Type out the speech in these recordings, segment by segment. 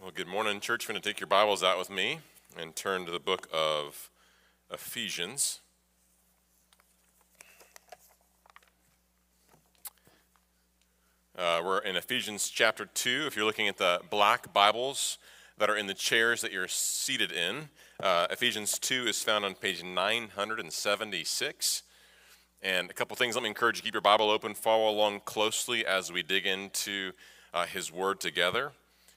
Well, good morning, church. You're going to take your Bibles out with me and turn to the book of Ephesians. We're in Ephesians chapter 2. If you're looking at the black Bibles that are in the chairs that you're seated in, Ephesians 2 is found on page 976. And a couple things, let me encourage you to keep your Bible open, follow along closely as we dig into his word together.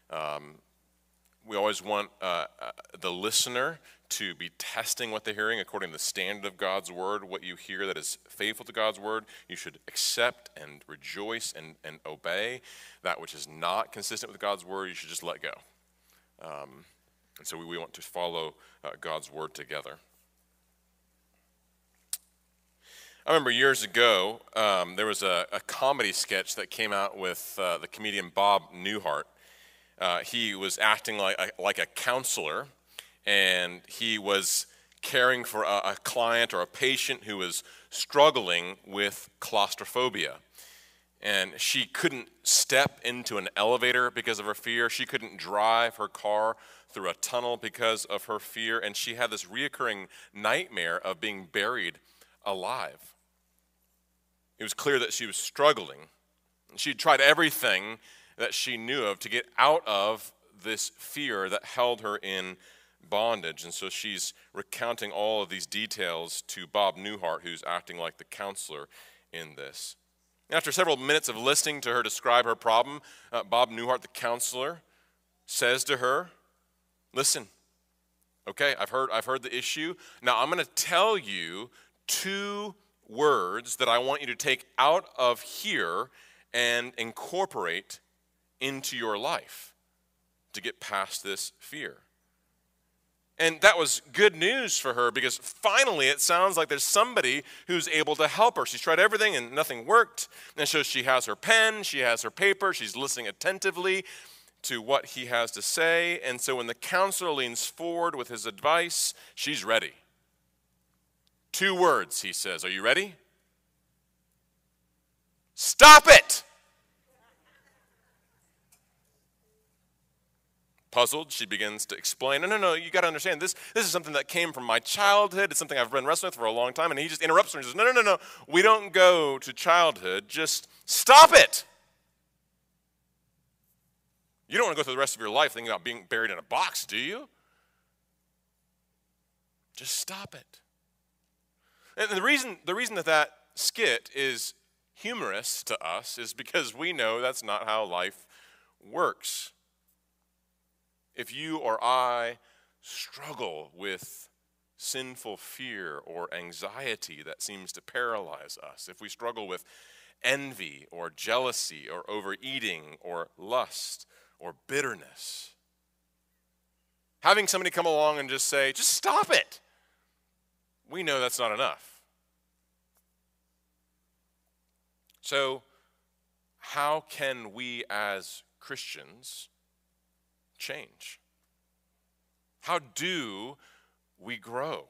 We always want the listener to be testing what they're hearing according to the standard of God's word. What you hear that is faithful to God's word, you should accept and rejoice and obey. That which is not consistent with God's word, you should just let go. And so we want to follow God's word together. I remember years ago, there was a comedy sketch that came out with the comedian Bob Newhart. He was acting like a counselor, and he was caring for a client or a patient who was struggling with claustrophobia. And she couldn't step into an elevator because of her fear. She couldn't drive her car through a tunnel because of her fear. And she had this reoccurring nightmare of being buried alive. It was clear that she was struggling. She tried everything that she knew of to get out of this fear that held her in bondage. And so she's recounting all of these details to Bob Newhart, who's acting like the counselor in this. And after several minutes of listening to her describe her problem, Bob Newhart, the counselor, says to her, "Listen, okay, I've heard the issue. Now I'm going to tell you 2 words that I want you to take out of here and incorporate into your life to get past this fear." And that was good news for her, because finally it sounds like there's somebody who's able to help her. She's tried everything and nothing worked. And so she has her pen, she has her paper, she's listening attentively to what he has to say. And so when the counselor leans forward with his advice, she's ready. 2 words, he says. Are you ready? Stop it! Puzzled, she begins to explain, no, you got to understand, this is something that came from my childhood. It's something I've been wrestling with for a long time. And he just interrupts her and says, no, we don't go to childhood. Just stop it. You don't want to go through the rest of your life thinking about being buried in a box, do you? Just stop it. And the reason that skit is humorous to us is because we know that's not how life works. If you or I struggle with sinful fear or anxiety that seems to paralyze us, if we struggle with envy or jealousy or overeating or lust or bitterness, having somebody come along and just say, just stop it, we know that's not enough. So, how can we as Christians change? How do we grow?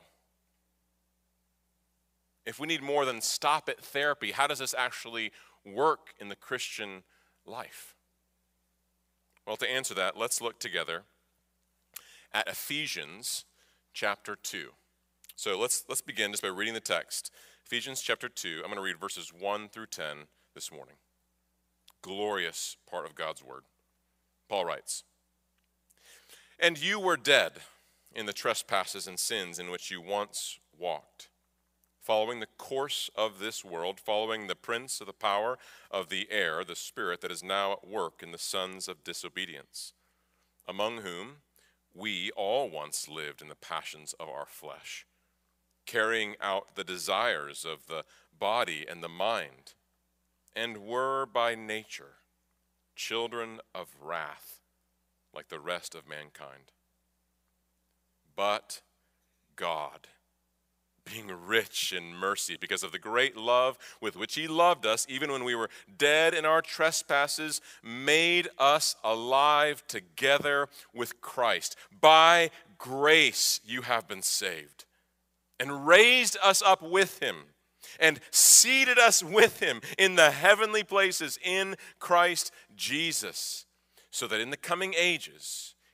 If we need more than stop it therapy, how does this actually work in the Christian life? Well, to answer that, let's look together at Ephesians chapter 2. So let's begin just by reading the text. Ephesians chapter 2, I'm going to read verses 1 through 10 this morning. Glorious part of God's word. Paul writes, "And you were dead in the trespasses and sins in which you once walked, following the course of this world, following the prince of the power of the air, the spirit that is now at work in the sons of disobedience, among whom we all once lived in the passions of our flesh, carrying out the desires of the body and the mind, and were by nature children of wrath, like the rest of mankind. But God, being rich in mercy because of the great love with which he loved us, even when we were dead in our trespasses, made us alive together with Christ. By grace you have been saved, and raised us up with him, and seated us with him in the heavenly places in Christ Jesus, so that in the coming ages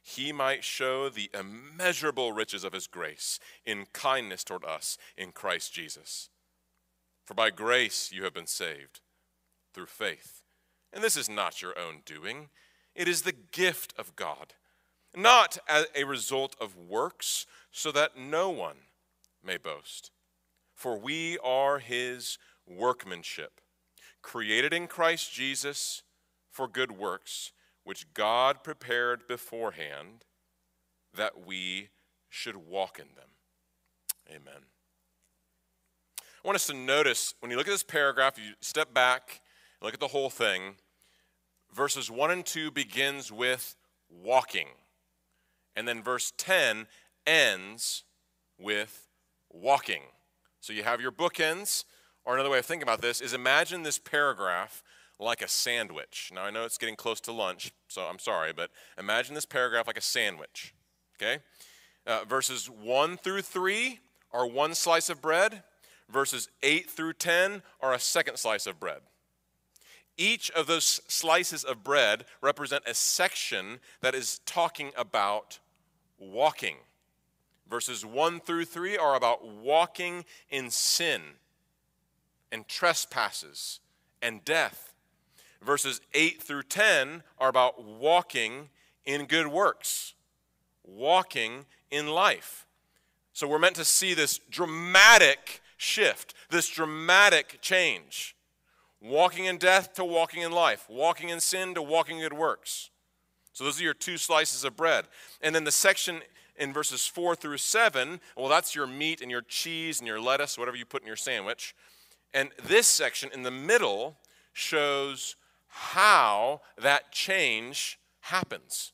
he might show the immeasurable riches of his grace in kindness toward us in Christ Jesus. For by grace you have been saved through faith. And this is not your own doing. It is the gift of God, not as a result of works, so that no one may boast. For we are his workmanship, created in Christ Jesus for good works, which God prepared beforehand that we should walk in them. Amen. I want us to notice, when you look at this paragraph, you step back, look at the whole thing, verses 1 and 2 begins with walking. And then verse 10 ends with walking. So you have your bookends, or another way of thinking about this is imagine this paragraph like a sandwich. Now I know it's getting close to lunch, so I'm sorry, but imagine this paragraph like a sandwich, okay? Verses 1 through 3 are one slice of bread. Verses 8 through 10 are a second slice of bread. Each of those slices of bread represent a section that is talking about walking. Verses 1 through 3 are about walking in sin and trespasses and death. Verses 8 through 10 are about walking in good works, walking in life. So we're meant to see this dramatic shift, this dramatic change. Walking in death to walking in life, walking in sin to walking in good works. So those are your two slices of bread. And then the section in verses 4 through 7, well, that's your meat and your cheese and your lettuce, whatever you put in your sandwich. And this section in the middle shows how that change happens.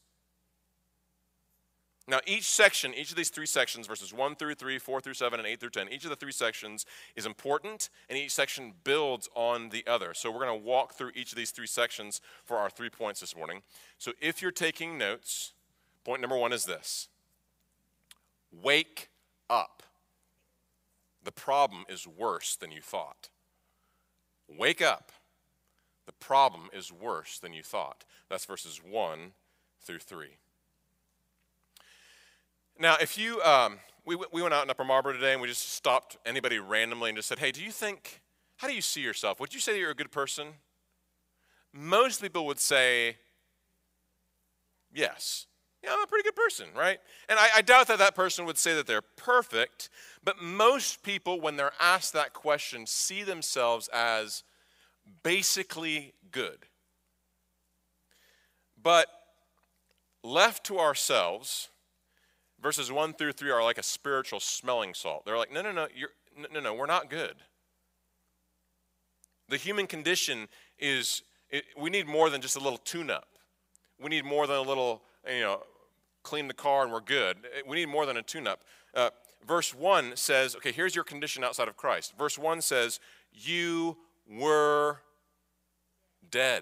Now, each of these three sections, verses 1 through 3, 4 through 7, and 8 through 10, each of the three sections is important, and each section builds on the other. So we're going to walk through each of these three sections for our 3 points this morning. So if you're taking notes, point number 1 is this. Wake up. The problem is worse than you thought. Wake up. The problem is worse than you thought. That's verses 1 through 3. Now, if you, we went out in Upper Marlboro today and we just stopped anybody randomly and just said, hey, how do you see yourself? Would you say that you're a good person? Most people would say, yes. Yeah, I'm a pretty good person, right? And I doubt that person would say that they're perfect, but most people, when they're asked that question, see themselves as basically good. But left to ourselves, verses 1 through 3 are like a spiritual smelling salt. They're like, no, we're not good. The human condition is, we need more than just a little tune-up. We need more than a little, clean the car and we're good. We need more than a tune-up. Verse 1 says, okay, here's your condition outside of Christ. Verse 1 says, you were dead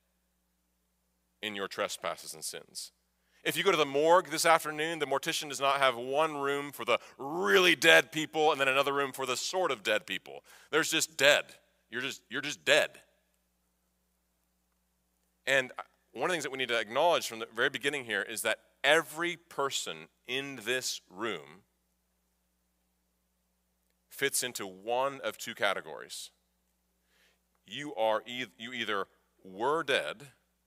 in your trespasses and sins. If you go to the morgue this afternoon, the mortician does not have one room for the really dead people and then another room for the sort of dead people. There's just dead. You're just dead. And one of the things that we need to acknowledge from the very beginning here is that every person in this room fits into one of two categories. You either were dead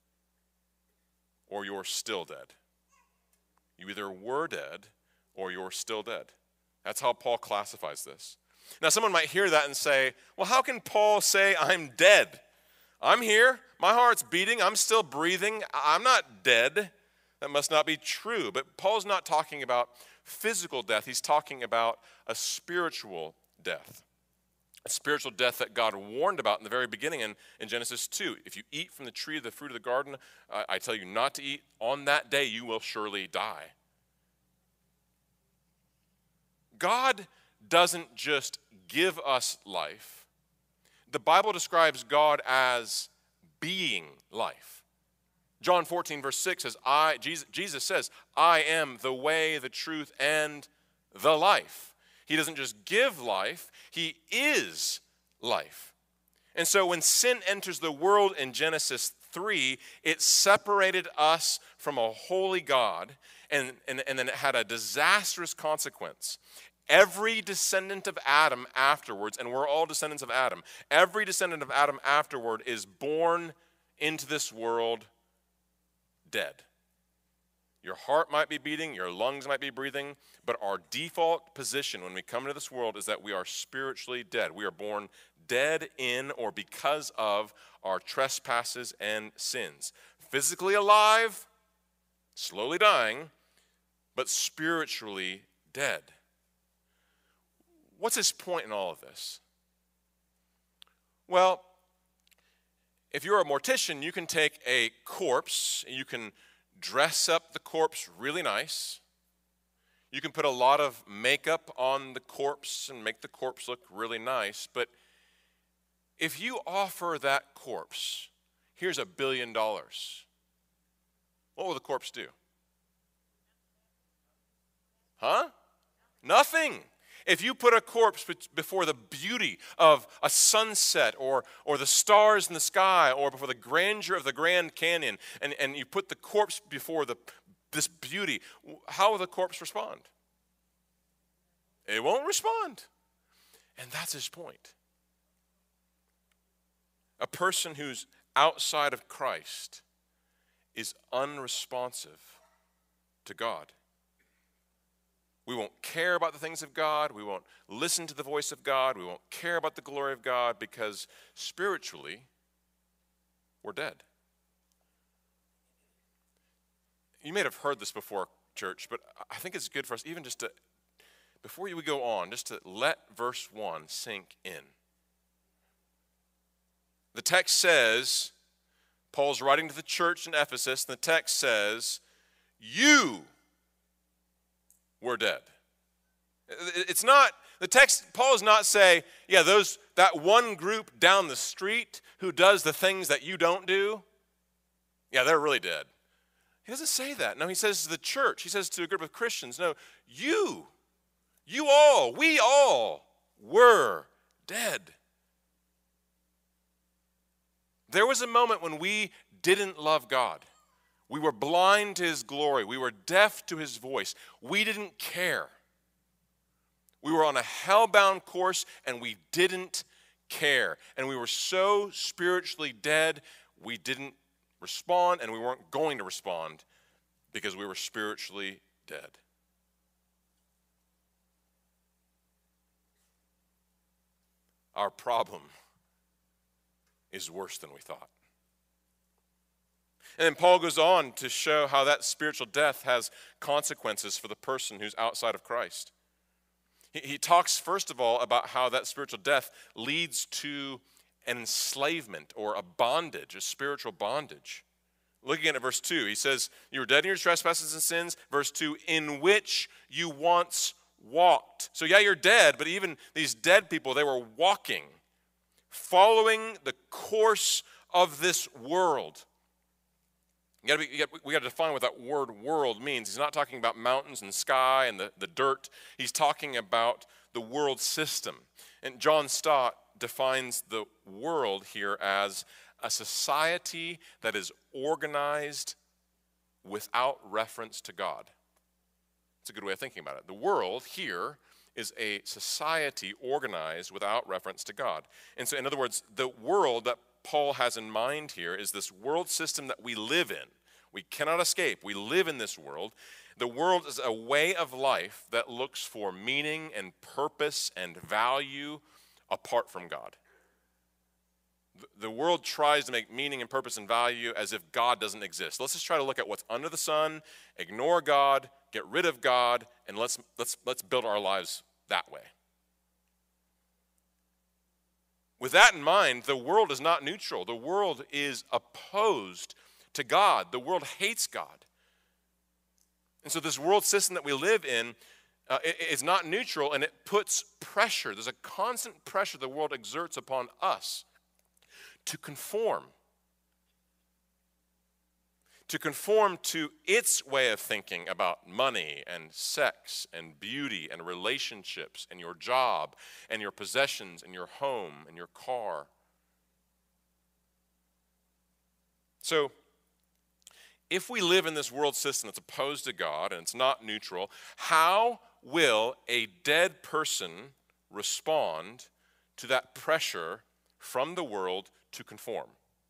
or you're still dead. You either were dead or you're still dead. That's how Paul classifies this. Now, someone might hear that and say, well, how can Paul say I'm dead? I'm here. My heart's beating. I'm still breathing. I'm not dead. That must not be true. But Paul's not talking about physical death. He's talking about a spiritual death. A spiritual death that God warned about in the very beginning in Genesis 2. If you eat from the tree of the fruit of the garden, I tell you not to eat. On that day you will surely die. God doesn't just give us life. The Bible describes God as being life. John 14 verse 6 says, Jesus says, I am the way, the truth, and the life. He doesn't just give life, he is life. And so when sin enters the world in Genesis 3, it separated us from a holy God, and then it had a disastrous consequence. Every descendant of Adam afterwards, and we're all descendants of Adam, every descendant of Adam afterward is born into this world dead. Your heart might be beating, your lungs might be breathing, but our default position when we come into this world is that we are spiritually dead. We are born dead in or because of our trespasses and sins. Physically alive, slowly dying, but spiritually dead. What's his point in all of this? Well, if you're a mortician, you can take a corpse, and you can dress up the corpse really nice. You can put a lot of makeup on the corpse and make the corpse look really nice. But if you offer that corpse, here's $1 billion, what will the corpse do? Huh? Nothing. If you put a corpse before the beauty of a sunset or the stars in the sky or before the grandeur of the Grand Canyon and you put the corpse before this beauty, how will the corpse respond? It won't respond. And that's his point. A person who's outside of Christ is unresponsive to God. We won't care about the things of God. We won't listen to the voice of God. We won't care about the glory of God because spiritually, we're dead. You may have heard this before, church, but I think it's good for us even just to, before we go on, just to let verse 1 sink in. The text says, Paul's writing to the church in Ephesus, and the text says, you were dead. It's not, the text, Paul does not say, yeah, that one group down the street who does the things that you don't do, yeah, they're really dead. He doesn't say that. No, he says to the church, he says to a group of Christians, no, we all were dead. There was a moment when we didn't love God. We were blind to his glory. We were deaf to his voice. We didn't care. We were on a hell-bound course, and we didn't care. And we were so spiritually dead, we didn't respond, and we weren't going to respond because we were spiritually dead. Our problem is worse than we thought. And then Paul goes on to show how that spiritual death has consequences for the person who's outside of Christ. He talks, first of all, about how that spiritual death leads to an enslavement or a bondage, a spiritual bondage. Looking at verse 2, he says, you were dead in your trespasses and sins. Verse 2, in which you once walked. So yeah, you're dead, but even these dead people, they were walking, following the course of this world. We got to define what that word world means. He's not talking about mountains and sky and the dirt. He's talking about the world system. And John Stott defines the world here as a society that is organized without reference to God. It's a good way of thinking about it. The world here is a society organized without reference to God. And so, in other words, the world that Paul has in mind here is this world system that we live in. We cannot escape. We live in this world. The world is a way of life that looks for meaning and purpose and value apart from God. The world tries to make meaning and purpose and value as if God doesn't exist. Let's just try to look at what's under the sun, ignore God, get rid of God, and let's build our lives that way. With that in mind, the world is not neutral. The world is opposed to God. The world hates God. And so this world system that we live in is not neutral, and it puts pressure. There's a constant pressure the world exerts upon us to conform to its way of thinking about money and sex and beauty and relationships and your job and your possessions and your home and your car. So, if we live in this world system that's opposed to God and it's not neutral, how will a dead person respond to that pressure from the world to conform?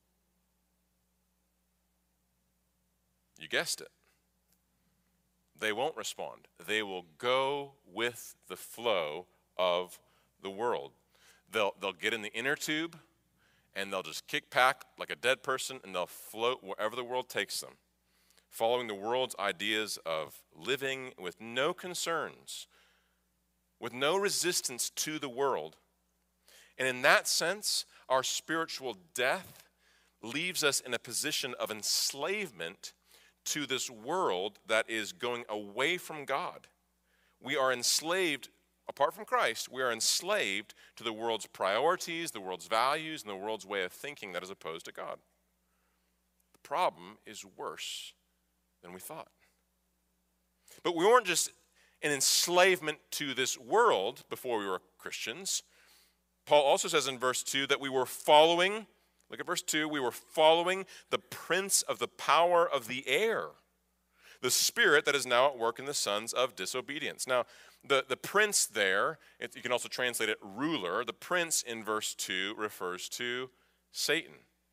You guessed it. They won't respond. They will go with the flow of the world. They'll get in the inner tube and they'll just kick back like a dead person and they'll float wherever the world takes them, following the world's ideas of living with no concerns, with no resistance to the world. And in that sense, our spiritual death leaves us in a position of enslavement to this world that is going away from God. We are enslaved, apart from Christ, we are enslaved to the world's priorities, the world's values, and the world's way of thinking that is opposed to God. The problem is worse than we thought. But we weren't just in enslavement to this world before we were Christians. Paul also says in verse 2 that we were following, look at verse 2, we were following the prince of the power of the air, the spirit that is now at work in the sons of disobedience. Now, the prince there, you can also translate it ruler. The prince in verse 2 refers to Satan.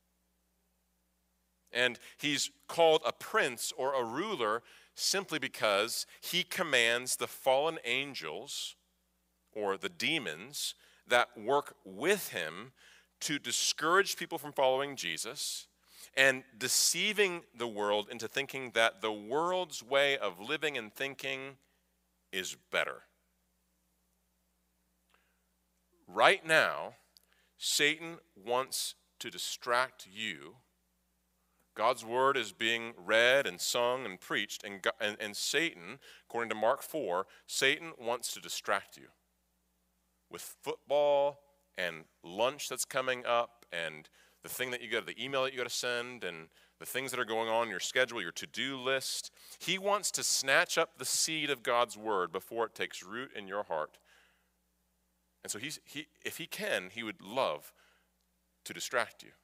And he's called a prince or a ruler simply because he commands the fallen angels or the demons that work with him to discourage people from following Jesus and deceiving the world into thinking that the world's way of living and thinking is better. Right now, Satan wants to distract you. God's word is being read and sung and preached, and Satan, according to Mark 4, Satan wants to distract you with football and lunch that's coming up and the email that you got to send and the things that are going on in your schedule, your to-do list. He wants to snatch up the seed of God's word before it takes root in your heart. And so if he can, he would love to distract you.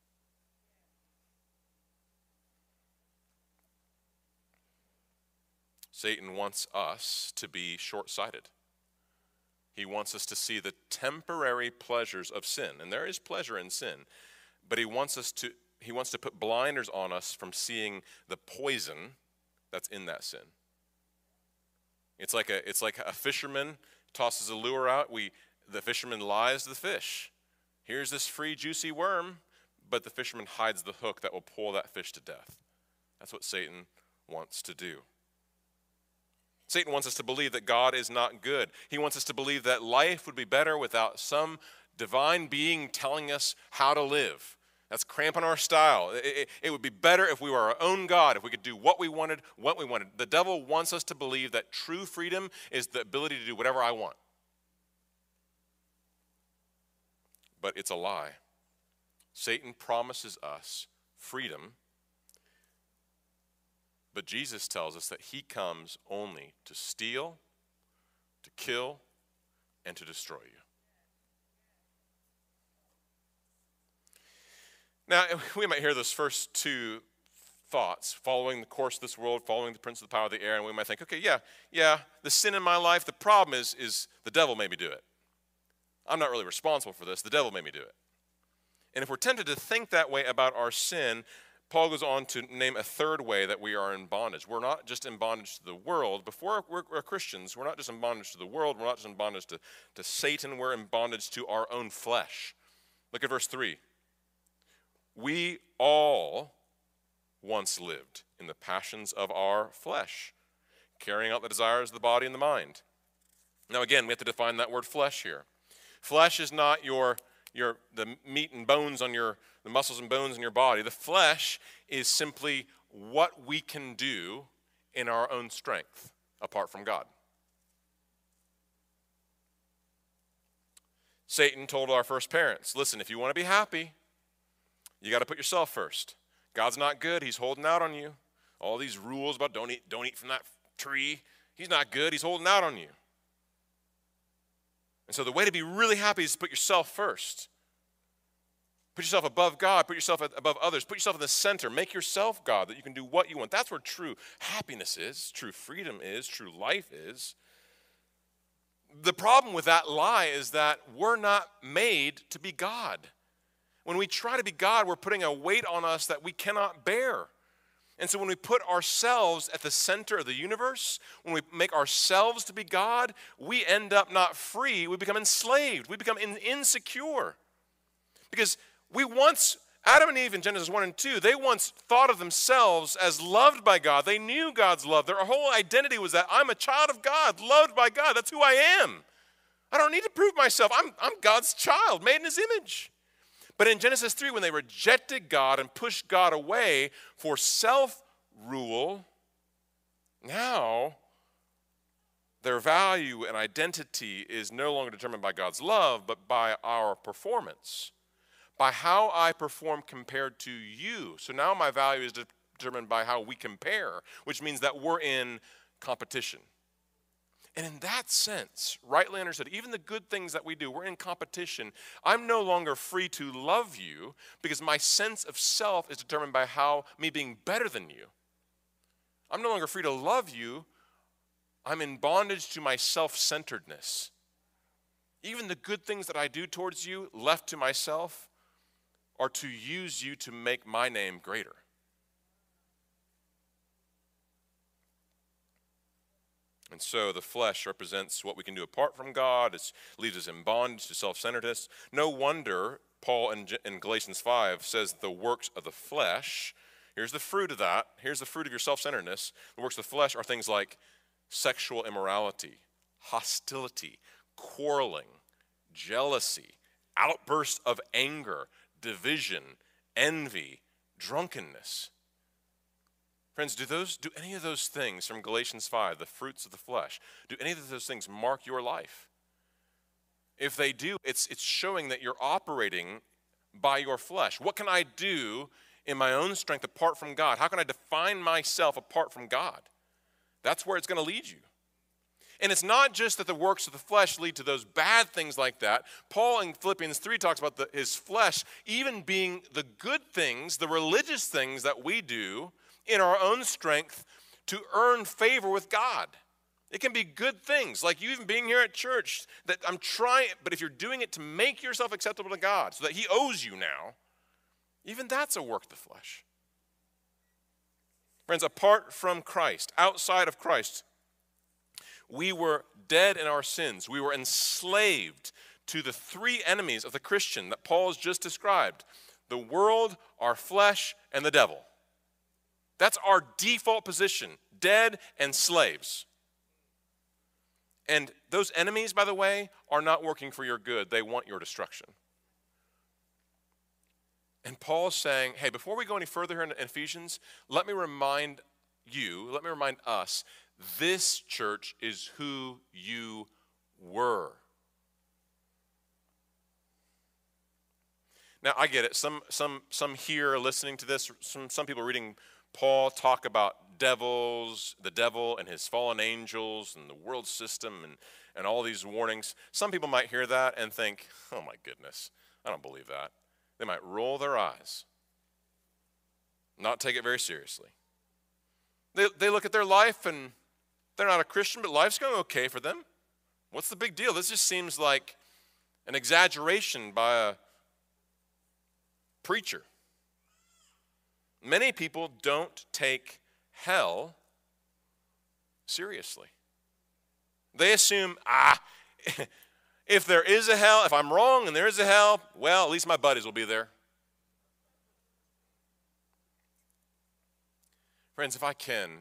Satan wants us to be short-sighted. He wants us to see the temporary pleasures of sin. And there is pleasure in sin. But he wants to put blinders on us from seeing the poison that's in that sin. It's like a fisherman tosses a lure out. The fisherman lies to the fish. Here's this free, juicy worm, but the fisherman hides the hook that will pull that fish to death. That's what Satan wants to do. Satan wants us to believe that God is not good. He wants us to believe that life would be better without some divine being telling us how to live. That's cramping our style. It would be better if we were our own God, if we could do what we wanted, when we wanted. The devil wants us to believe that true freedom is the ability to do whatever I want. But it's a lie. Satan promises us freedom, but Jesus tells us that he comes only to steal, to kill, and to destroy you. Now, we might hear those first two thoughts, following the course of this world, following the prince of the power of the air, and we might think, okay, yeah, the sin in my life, the problem is the devil made me do it. I'm not really responsible for this. The devil made me do it. And if we're tempted to think that way about our sin, Paul goes on to name a third way that we are in bondage. We're not just in bondage to the world. Before we're Christians, we're not just in bondage to the world. We're not just in bondage to Satan. We're in bondage to our own flesh. Look at verse 3. We all once lived in the passions of our flesh, carrying out the desires of the body and the mind. Now again, we have to define that word flesh here. Flesh is not the meat and bones on the muscles and bones in your body. The flesh is simply what we can do in our own strength apart from God. Satan told our first parents, listen, if you want to be happy, you got to put yourself first. God's not good. He's holding out on you. All these rules about don't eat from that tree. He's not good. He's holding out on you. And so the way to be really happy is to put yourself first. Put yourself above God. Put yourself above others. Put yourself in the center. Make yourself God, that you can do what you want. That's where true happiness is, true freedom is, true life is. The problem with that lie is that we're not made to be God. When we try to be God, we're putting a weight on us that we cannot bear. And so when we put ourselves at the center of the universe, when we make ourselves to be God, we end up not free, we become enslaved, we become insecure. Because Adam and Eve in Genesis 1 and 2, they once thought of themselves as loved by God. They knew God's love. Their whole identity was that I'm a child of God, loved by God. That's who I am. I don't need to prove myself. I'm God's child, made in his image. But in Genesis 3, when they rejected God and pushed God away for self-rule, now their value and identity is no longer determined by God's love, but by our performance, by how I perform compared to you. So now my value is determined by how we compare, which means that we're in competition. And in that sense, rightly understood, even the good things that we do, we're in competition. I'm no longer free to love you because my sense of self is determined by me being better than you. I'm no longer free to love you. I'm in bondage to my self-centeredness. Even the good things that I do towards you, left to myself, are to use you to make my name greater. And so the flesh represents what we can do apart from God. It leaves us in bondage to self-centeredness. No wonder Paul in Galatians 5 says the works of the flesh, here's the fruit of that, here's the fruit of your self-centeredness. The works of the flesh are things like sexual immorality, hostility, quarreling, jealousy, outbursts of anger, division, envy, drunkenness. Friends, do any of those things from Galatians 5, the fruits of the flesh, do any of those things mark your life? If they do, it's showing that you're operating by your flesh. What can I do in my own strength apart from God? How can I define myself apart from God? That's where it's going to lead you. And it's not just that the works of the flesh lead to those bad things like that. Paul in Philippians 3 talks about his flesh even being the good things, the religious things that we do in our own strength to earn favor with God. It can be good things, like you even being here at church, that I'm trying, but if you're doing it to make yourself acceptable to God so that he owes you now, even that's a work of the flesh. Friends, apart from Christ, outside of Christ, we were dead in our sins. We were enslaved to the three enemies of the Christian that Paul has just described: the world, our flesh, and the devil. That's our default position, dead and slaves. And those enemies, by the way, are not working for your good. They want your destruction. And Paul's saying, hey, before we go any further here in Ephesians, let me remind us, this church is who you were. Now, I get it. Some here listening to this, some people reading Paul talk about the devil and his fallen angels and the world system and all these warnings. Some people might hear that and think, oh my goodness, I don't believe that. They might roll their eyes, not take it very seriously. They look at their life and they're not a Christian, but life's going okay for them. What's the big deal? This just seems like an exaggeration by a preacher. Many people don't take hell seriously. They assume, if there is a hell, if I'm wrong and there is a hell, well, at least my buddies will be there. Friends, if I can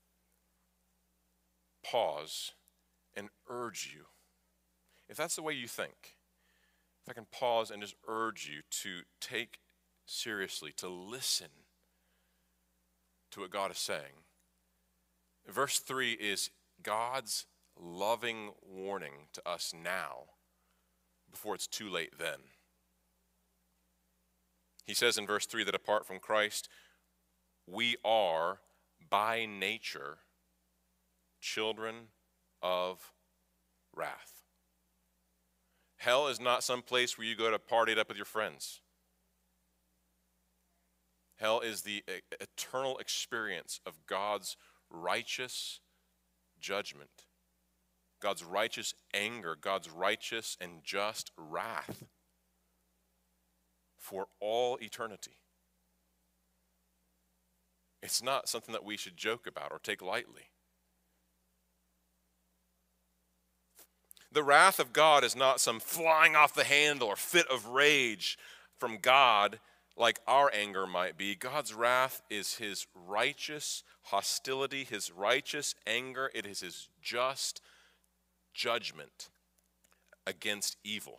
pause and urge you, if that's the way you think, if I can pause and just urge you to take seriously, to listen to what God is saying. Verse 3 is God's loving warning to us now before it's too late then. He says in verse 3 that apart from Christ, we are by nature children of wrath. Hell is not some place where you go to party it up with your friends. Hell is the eternal experience of God's righteous judgment, God's righteous anger, God's righteous and just wrath for all eternity. It's not something that we should joke about or take lightly. The wrath of God is not some flying off the handle or fit of rage from God like our anger might be. God's wrath is his righteous hostility, his righteous anger. It is his just judgment against evil.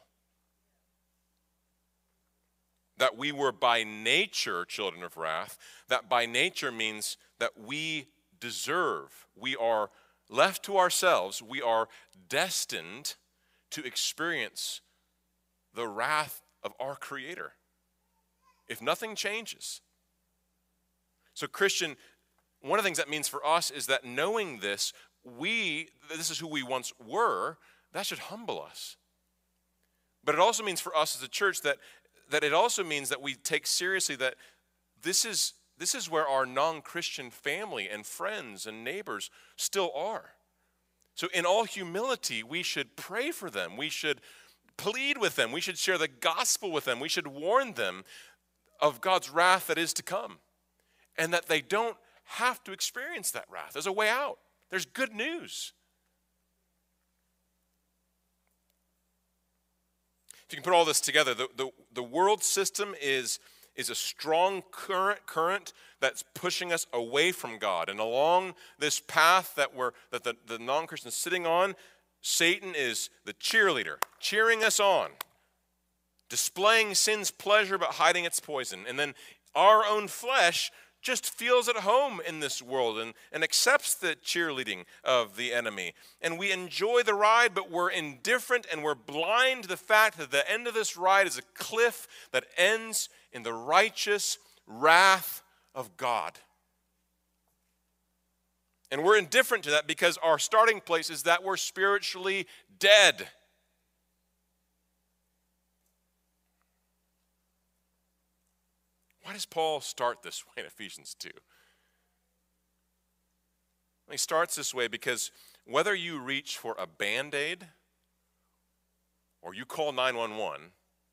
That we were by nature children of wrath, that by nature means that we deserve, we are left to ourselves, we are destined to experience the wrath of our Creator if nothing changes. So Christian, one of the things that means for us is that knowing this is who we once were, that should humble us. But it also means for us as a church that it also means that we take seriously that this is where our non-Christian family and friends and neighbors still are. So in all humility, we should pray for them. We should plead with them. We should share the gospel with them. We should warn them of God's wrath that is to come, and that they don't have to experience that wrath. There's a way out. There's good news. If you can put all this together, the world system is a strong current that's pushing us away from God. And along this path that the non-Christian is sitting on, Satan is the cheerleader, cheering us on, displaying sin's pleasure but hiding its poison. And then our own flesh just feels at home in this world and accepts the cheerleading of the enemy. And we enjoy the ride, but we're indifferent and we're blind to the fact that the end of this ride is a cliff that ends in the righteous wrath of God. And we're indifferent to that because our starting place is that we're spiritually dead. Why does Paul start this way in Ephesians 2? He starts this way because whether you reach for a Band-Aid or you call 911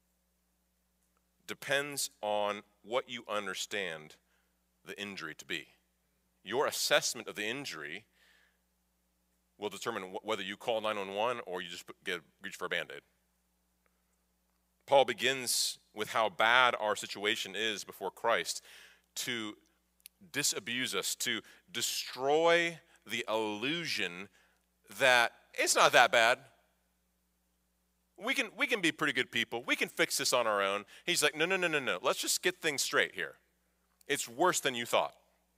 depends on what you understand the injury to be. Your assessment of the injury will determine whether you call 911 or you just reach for a Band-Aid. Paul begins with how bad our situation is before Christ to disabuse us, to destroy the illusion that it's not that bad. We can be pretty good people. We can fix this on our own. He's like, no. Let's just get things straight here. It's worse than you thought.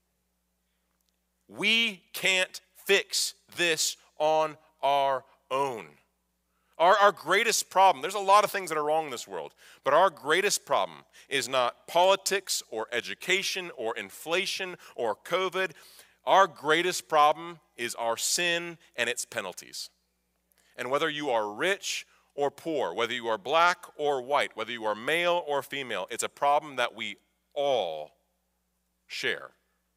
We can't fix this on our own. Our greatest problem, there's a lot of things that are wrong in this world, but our greatest problem is not politics or education or inflation or COVID. Our greatest problem is our sin and its penalties. And whether you are rich or poor, whether you are black or white, whether you are male or female, it's a problem that we all share.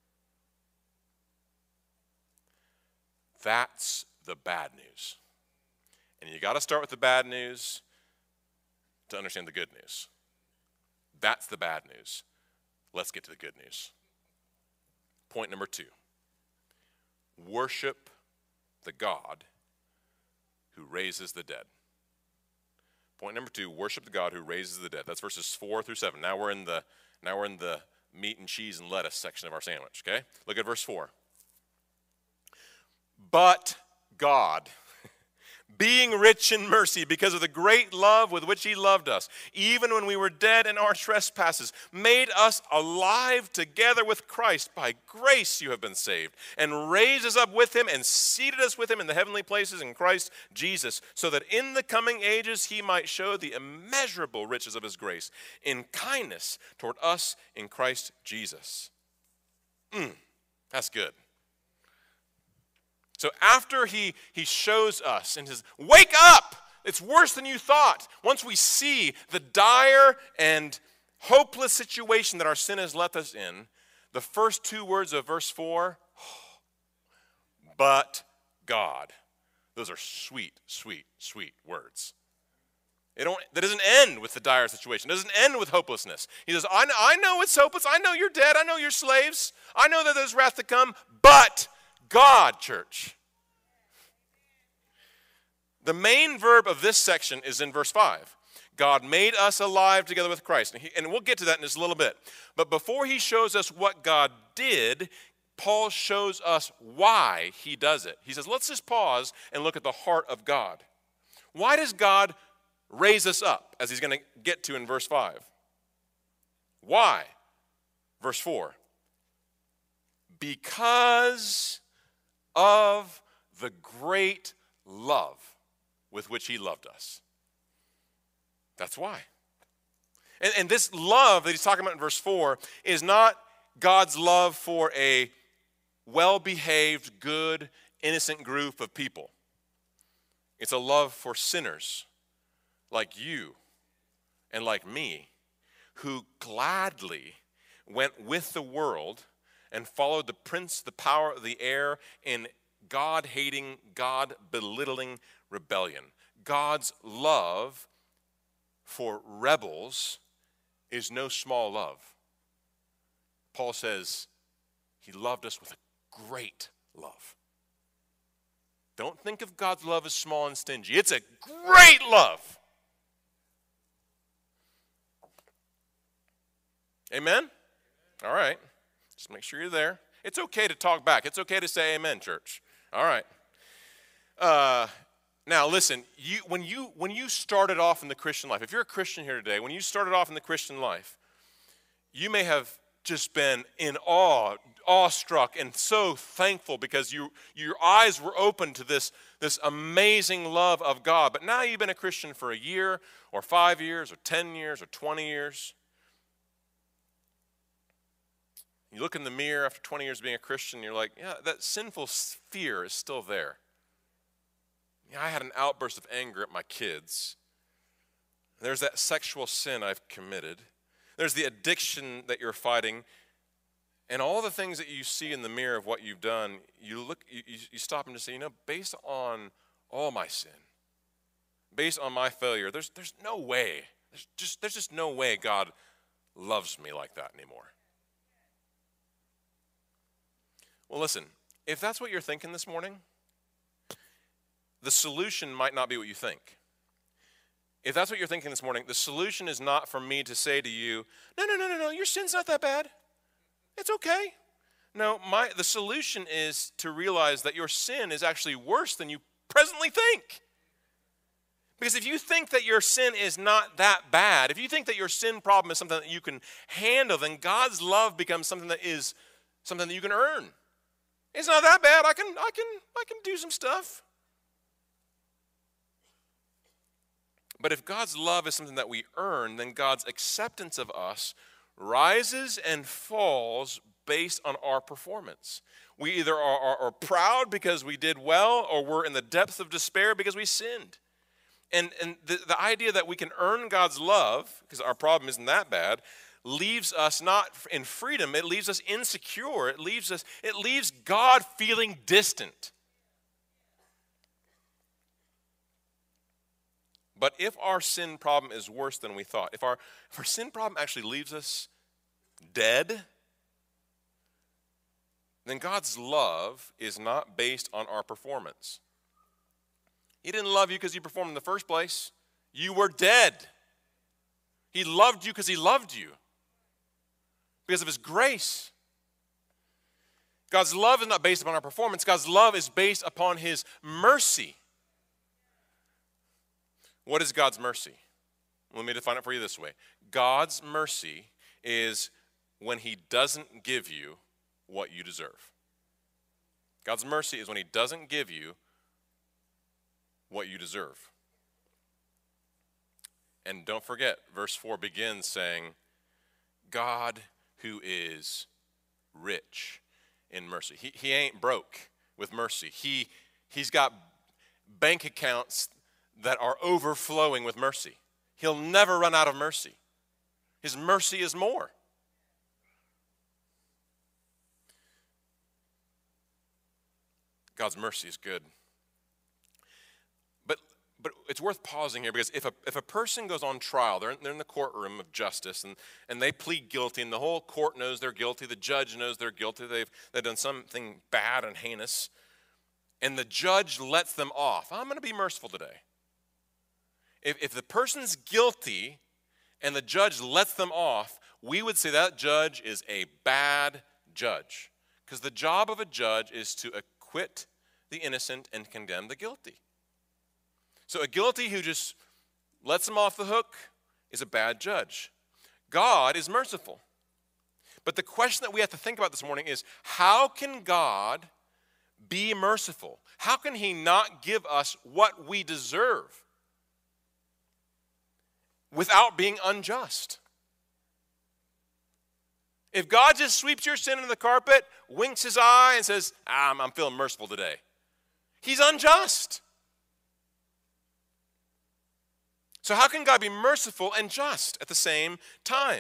That's the bad news. And you got to start with the bad news to understand the good news. That's the bad news. Let's get to the good news. Point number 2. Worship the God who raises the dead. Point number 2, worship the God who raises the dead. That's verses 4 through 7. Now we're in the meat and cheese and lettuce section of our sandwich, okay? Look at verse 4. But God, being rich in mercy because of the great love with which he loved us, even when we were dead in our trespasses, made us alive together with Christ. By grace you have been saved, and raised us up with him and seated us with him in the heavenly places in Christ Jesus, so that in the coming ages he might show the immeasurable riches of his grace in kindness toward us in Christ Jesus. That's good. So after he shows us and says, wake up, it's worse than you thought. Once we see the dire and hopeless situation that our sin has left us in, the first two words of verse 4, but God. Those are sweet, sweet, sweet words. That doesn't end with the dire situation. It doesn't end with hopelessness. He says, I know it's hopeless. I know you're dead. I know you're slaves. I know that there's wrath to come. But God, church. The main verb of this section is in verse 5. God made us alive together with Christ. And we'll get to that in just a little bit. But before he shows us what God did, Paul shows us why he does it. He says, let's just pause and look at the heart of God. Why does God raise us up, as he's going to get to in verse 5? Why? Verse 4. Because of the great love with which he loved us. That's why. And this love that he's talking about in verse 4 is not God's love for a well-behaved, good, innocent group of people. It's a love for sinners like you and like me, who gladly went with the world and followed the prince, the power of the air, in God-hating, God-belittling rebellion. God's love for rebels is no small love. Paul says he loved us with a great love. Don't think of God's love as small and stingy. It's a great love. Amen? All right. Just make sure you're there. It's okay to talk back. It's okay to say amen, church. All right. Now, listen, when you started off in the Christian life, if you're a Christian here today, when you started off in the Christian life, you may have just been in awestruck and so thankful because your eyes were open to this amazing love of God. But now you've been a Christian for a year or 5 years or 10 years or 20 years. You look in the mirror after 20 years being a Christian, you're like, yeah, that sinful fear is still there. Yeah, I had an outburst of anger at my kids. There's that sexual sin I've committed. There's the addiction that you're fighting. And all the things that you see in the mirror of what you've done, you stop and just say, based on all my sin, based on my failure, there's no way. There's just no way God loves me like that anymore. Well, listen, if that's what you're thinking this morning, the solution might not be what you think. If that's what you're thinking this morning, the solution is not for me to say to you, no, your sin's not that bad. It's okay. No, the solution is to realize that your sin is actually worse than you presently think. Because if you think that your sin is not that bad, if you think that your sin problem is something that you can handle, then God's love becomes something that you can earn. It's not that bad. I can do some stuff. But if God's love is something that we earn, then God's acceptance of us rises and falls based on our performance. We either are proud because we did well, or we're in the depths of despair because we sinned. And the idea that we can earn God's love, because our problem isn't that bad, leaves us not in freedom. It leaves us insecure. It leaves God feeling distant. But if our sin problem is worse than we thought, if our sin problem actually leaves us dead, then God's love is not based on our performance. He didn't love you because you performed in the first place. You were dead. He loved you because he loved you, because of his grace. God's love is not based upon our performance. God's love is based upon his mercy. What is God's mercy? Let me define it for you this way. God's mercy is when he doesn't give you what you deserve. God's mercy is when he doesn't give you what you deserve. And don't forget, verse 4 begins saying, God who is rich in mercy. He ain't broke with mercy. He's got bank accounts that are overflowing with mercy. He'll never run out of mercy. His mercy is more. God's mercy is good. But it's worth pausing here, because if a person goes on trial, they're in the courtroom of justice, and they plead guilty, and the whole court knows they're guilty, the judge knows they're guilty, they've done something bad and heinous, and the judge lets them off. I'm going to be merciful today. If the person's guilty and the judge lets them off, we would say that judge is a bad judge, because the job of a judge is to acquit the innocent and condemn the guilty. So a guilty who just lets them off the hook is a bad judge. God is merciful. But the question that we have to think about this morning is, how can God be merciful? How can he not give us what we deserve without being unjust? If God just sweeps your sin under the carpet, winks his eye, and says, I'm feeling merciful today, he's unjust. So how can God be merciful and just at the same time?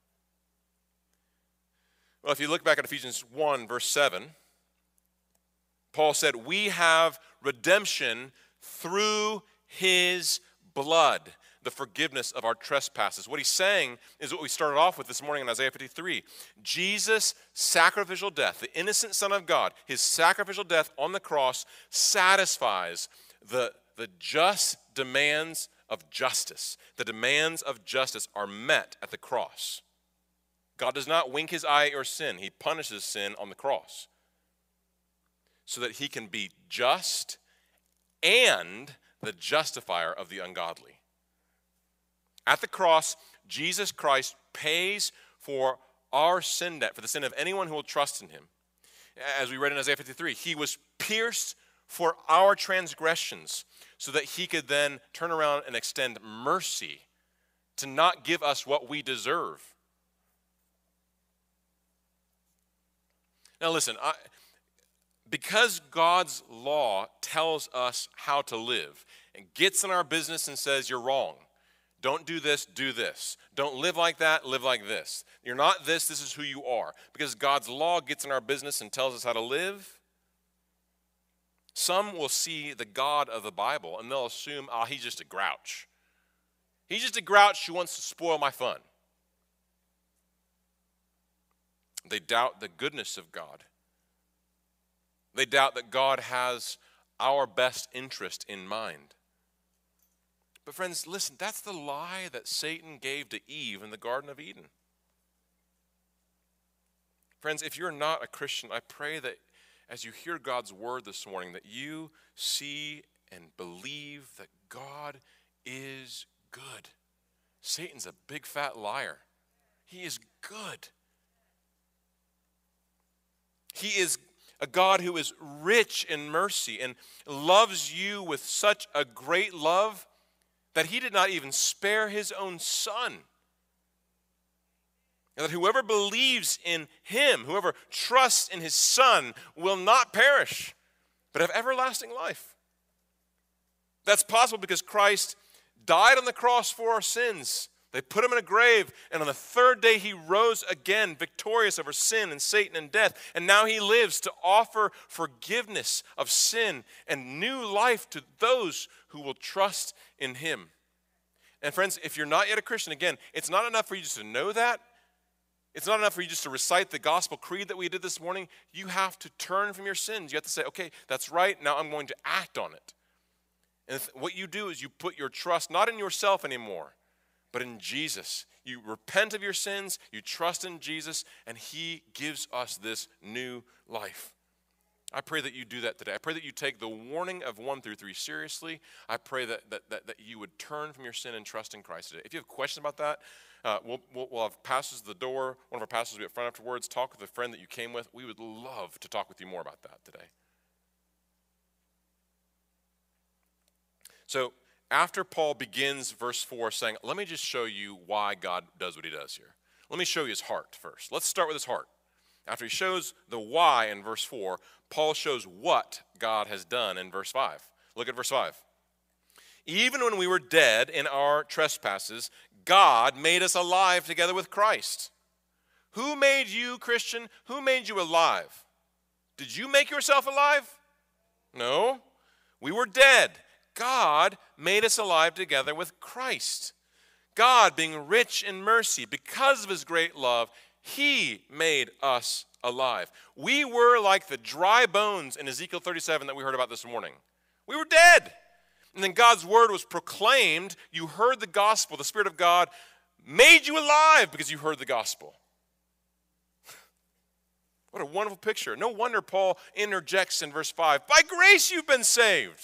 Well, if you look back at Ephesians 1, verse 7, Paul said, we have redemption through his blood, the forgiveness of our trespasses. What he's saying is what we started off with this morning in Isaiah 53. Jesus' sacrificial death, the innocent Son of God, his sacrificial death on the cross satisfies the just demands of justice. The demands of justice are met at the cross. God does not wink his eye at your sin. He punishes sin on the cross so that he can be just and the justifier of the ungodly. At the cross, Jesus Christ pays for our sin debt, for the sin of anyone who will trust in him. As we read in Isaiah 53, he was pierced for our transgressions, so that he could then turn around and extend mercy to not give us what we deserve. Now listen, because God's law tells us how to live and gets in our business and says, you're wrong. Don't do this, do this. Don't live like that, live like this. You're not this, this is who you are. Because God's law gets in our business and tells us how to live, some will see the God of the Bible and they'll assume, he's just a grouch. He's just a grouch who wants to spoil my fun. They doubt the goodness of God. They doubt that God has our best interest in mind. But friends, listen, that's the lie that Satan gave to Eve in the Garden of Eden. Friends, if you're not a Christian, I pray that as you hear God's word this morning, that you see and believe that God is good. Satan's a big fat liar. He is good. He is a God who is rich in mercy and loves you with such a great love that he did not even spare his own son. And that whoever believes in him, whoever trusts in his Son, will not perish, but have everlasting life. That's possible because Christ died on the cross for our sins. They put him in a grave, and on the third day he rose again, victorious over sin and Satan and death. And now he lives to offer forgiveness of sin and new life to those who will trust in him. And friends, if you're not yet a Christian, again, it's not enough for you just to know that. It's not enough for you just to recite the gospel creed that we did this morning. You have to turn from your sins. You have to say, okay, that's right, now I'm going to act on it. And what you do is you put your trust not in yourself anymore, but in Jesus. You repent of your sins, you trust in Jesus, and he gives us this new life. I pray that you do that today. I pray that you take the warning of 1 through 3 seriously. I pray that you would turn from your sin and trust in Christ today. If you have questions about that, we'll have pastors at the door. One of our pastors will be up front afterwards. Talk with a friend that you came with. We would love to talk with you more about that today. So after Paul begins verse 4 saying, let me just show you why God does what he does here. Let me show you his heart first. Let's start with his heart. After he shows the why in verse 4, Paul shows what God has done in verse 5. Look at verse 5. Even when we were dead in our trespasses, God made us alive together with Christ. Who made you, Christian? Who made you alive? Did you make yourself alive? No. We were dead. God made us alive together with Christ. God, being rich in mercy, because of his great love, he made us alive. We were like the dry bones in Ezekiel 37 that we heard about this morning. We were dead. And then God's word was proclaimed. You heard the gospel. The Spirit of God made you alive because you heard the gospel. What a wonderful picture. No wonder Paul interjects in verse 5, by grace you've been saved.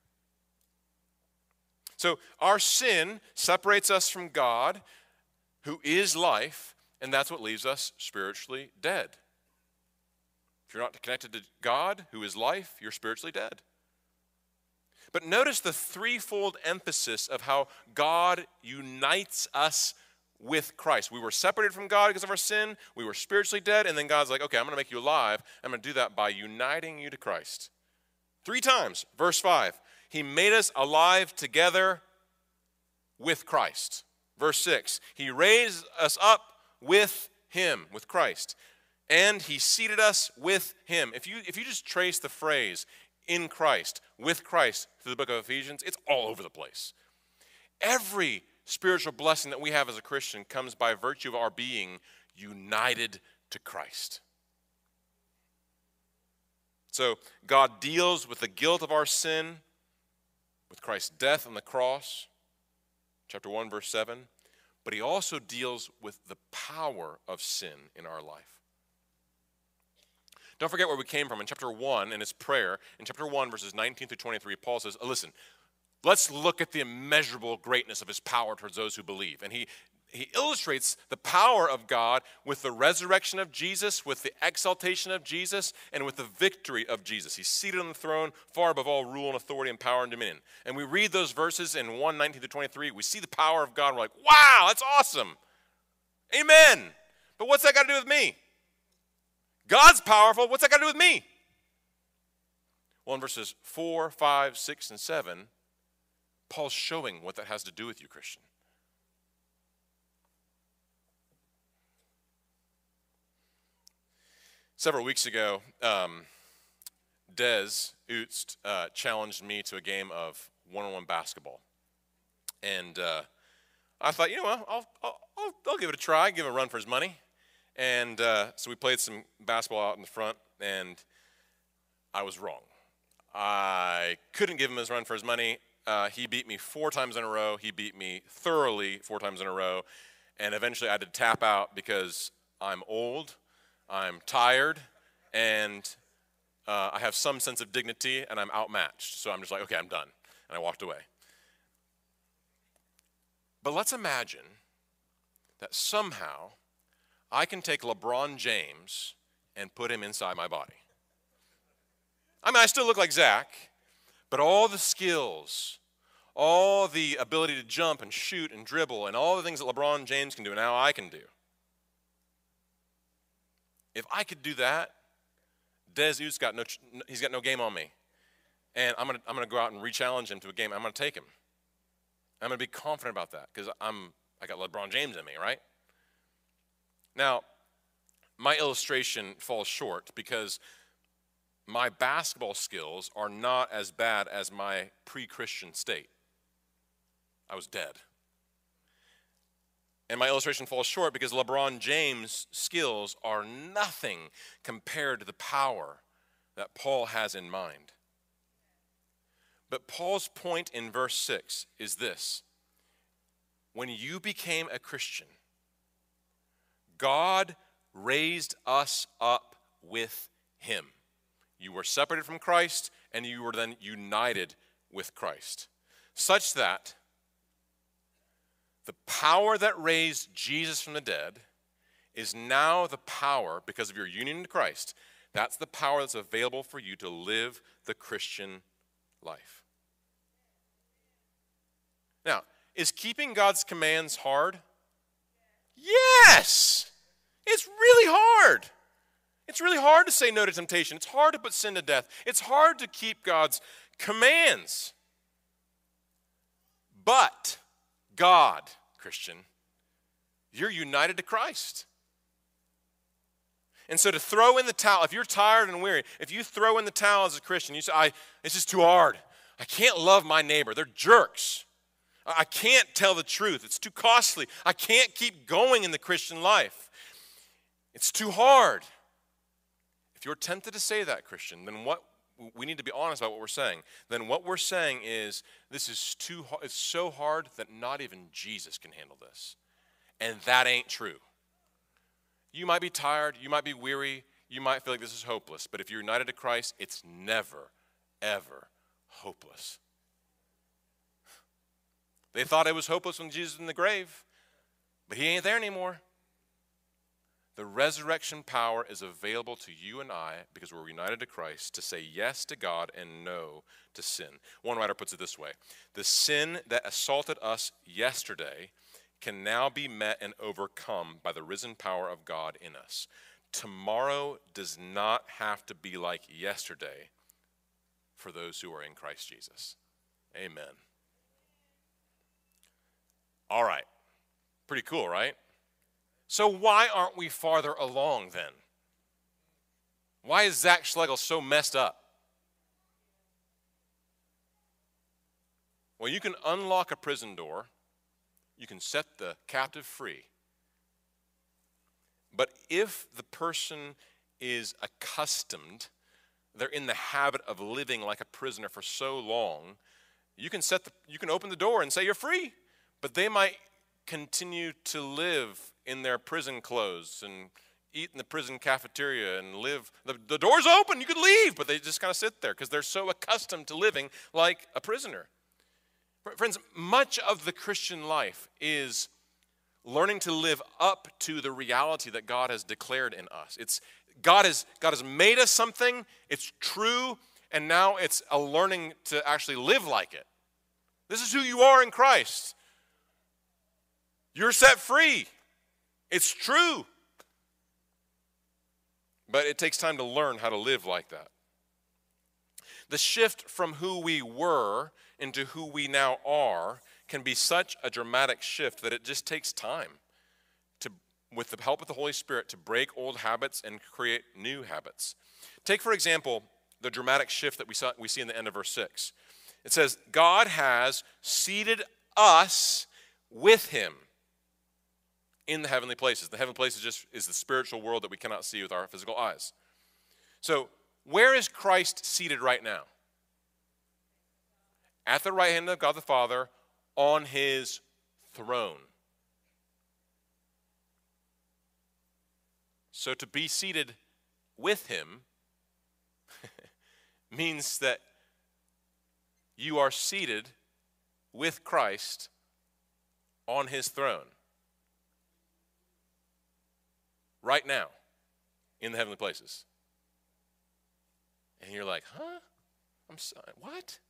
So our sin separates us from God, who is life, and that's what leaves us spiritually dead. If you're not connected to God, who is life, you're spiritually dead. But notice the threefold emphasis of how God unites us with Christ. We were separated from God because of our sin. We were spiritually dead. And then God's like, okay, I'm going to make you alive. I'm going to do that by uniting you to Christ. 3 times. Verse 5. He made us alive together with Christ. Verse 6. He raised us up with him, with Christ. And he seated us with him. If you just trace the phrase in Christ, with Christ, through the book of Ephesians, it's all over the place. Every spiritual blessing that we have as a Christian comes by virtue of our being united to Christ. So God deals with the guilt of our sin with Christ's death on the cross, chapter 1, verse 7, but he also deals with the power of sin in our life. Don't forget where we came from in chapter 1 in his prayer. In chapter 1, verses 19 through 23, Paul says, listen, let's look at the immeasurable greatness of his power towards those who believe. And he illustrates the power of God with the resurrection of Jesus, with the exaltation of Jesus, and with the victory of Jesus. He's seated on the throne, far above all rule and authority and power and dominion. And we read those verses in 1, 19 through 23. We see the power of God, and we're like, wow, that's awesome. Amen. But what's that got to do with me? God's powerful. What's that got to do with me? Well, in verses 4, 5, 6, and 7, Paul's showing what that has to do with you, Christian. Several weeks ago, Des Utst challenged me to a game of one-on-one basketball. And I thought, I'll give it a try, give him a run for his money. And so we played some basketball out in the front, and I was wrong. I couldn't give him his run for his money. He beat me 4 times in a row. He beat me thoroughly 4 times in a row. And eventually I had to tap out because I'm old, I'm tired, and I have some sense of dignity, and I'm outmatched. So I'm just like, okay, I'm done. And I walked away. But let's imagine that somehow I can take LeBron James and put him inside my body. I mean, I still look like Zach, but all the skills, all the ability to jump and shoot and dribble and all the things that LeBron James can do, now I can do. If I could do that, Des Utz he's got no game on me. And I'm gonna go out and re-challenge him to a game. I'm gonna take him. I'm gonna be confident about that because I got LeBron James in me, right? Now, my illustration falls short because my basketball skills are not as bad as my pre-Christian state. I was dead. And my illustration falls short because LeBron James' skills are nothing compared to the power that Paul has in mind. But Paul's point in verse 6 is this. When you became a Christian, God raised us up with him. You were separated from Christ, and you were then united with Christ, such that the power that raised Jesus from the dead is now the power, because of your union to Christ, that's the power that's available for you to live the Christian life. Now, is keeping God's commands hard? Yes! It's really hard. It's really hard to say no to temptation. It's hard to put sin to death. It's hard to keep God's commands. But God, Christian. You're united to Christ. And so to throw in the towel, if you're tired and weary, if you throw in the towel as a Christian, you say, it's just too hard. I can't love my neighbor. They're jerks. I can't tell the truth. It's too costly. I can't keep going in the Christian life. It's too hard. If you're tempted to say that, Christian, then we need to be honest about what we're saying. Then what we're saying is, this is too hard. It's so hard that not even Jesus can handle this. And that ain't true. You might be tired, you might be weary, you might feel like this is hopeless, but if you're united to Christ, it's never, ever hopeless. They thought it was hopeless when Jesus was in the grave, but he ain't there anymore. The resurrection power is available to you and I because we're united to Christ to say yes to God and no to sin. One writer puts it this way: the sin that assaulted us yesterday can now be met and overcome by the risen power of God in us. Tomorrow does not have to be like yesterday for those who are in Christ Jesus. Amen. All right. Pretty cool, right? So why aren't we farther along then? Why is Zach Schlegel so messed up? Well, you can unlock a prison door. You can set the captive free. But if the person is accustomed, they're in the habit of living like a prisoner for so long, you can open the door and say you're free, but they might continue to live in their prison clothes and eat in the prison cafeteria and live. The door's open, you could leave, but they just kind of sit there because they're so accustomed to living like a prisoner. Friends, much of the Christian life is learning to live up to the reality that God has declared in us. God has made us something, it's true, and now it's a learning to actually live like it. This is who you are in Christ. You're set free. It's true. But it takes time to learn how to live like that. The shift from who we were into who we now are can be such a dramatic shift that it just takes time with the help of the Holy Spirit to break old habits and create new habits. Take, for example, the dramatic shift that we see in the end of verse 6. It says, God has seated us with him in the heavenly places. The heavenly places is the spiritual world that we cannot see with our physical eyes. So, where is Christ seated right now? At the right hand of God the Father, on his throne. So to be seated with him means that you are seated with Christ on his throne. Right now, in the heavenly places. And you're like, huh? I'm sorry, what?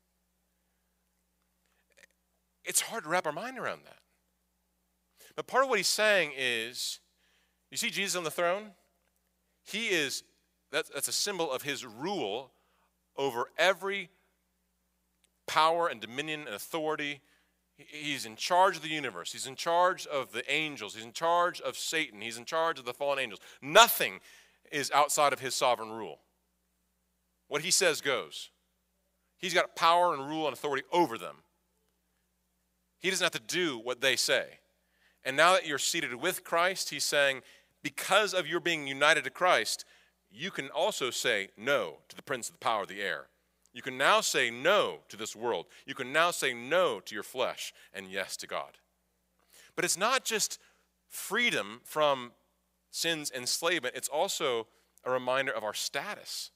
It's hard to wrap our mind around that. But part of what he's saying is, you see Jesus on the throne? That's a symbol of his rule over every power and dominion and authority. He's in charge of the universe. He's in charge of the angels. He's in charge of Satan. He's in charge of the fallen angels. Nothing is outside of his sovereign rule. What he says goes. He's got power and rule and authority over them. He doesn't have to do what they say. And now that you're seated with Christ, he's saying, because of your being united to Christ, you can also say no to the prince of the power of the air. You can now say no to this world. You can now say no to your flesh and yes to God. But it's not just freedom from sin's enslavement. It's also a reminder of our status.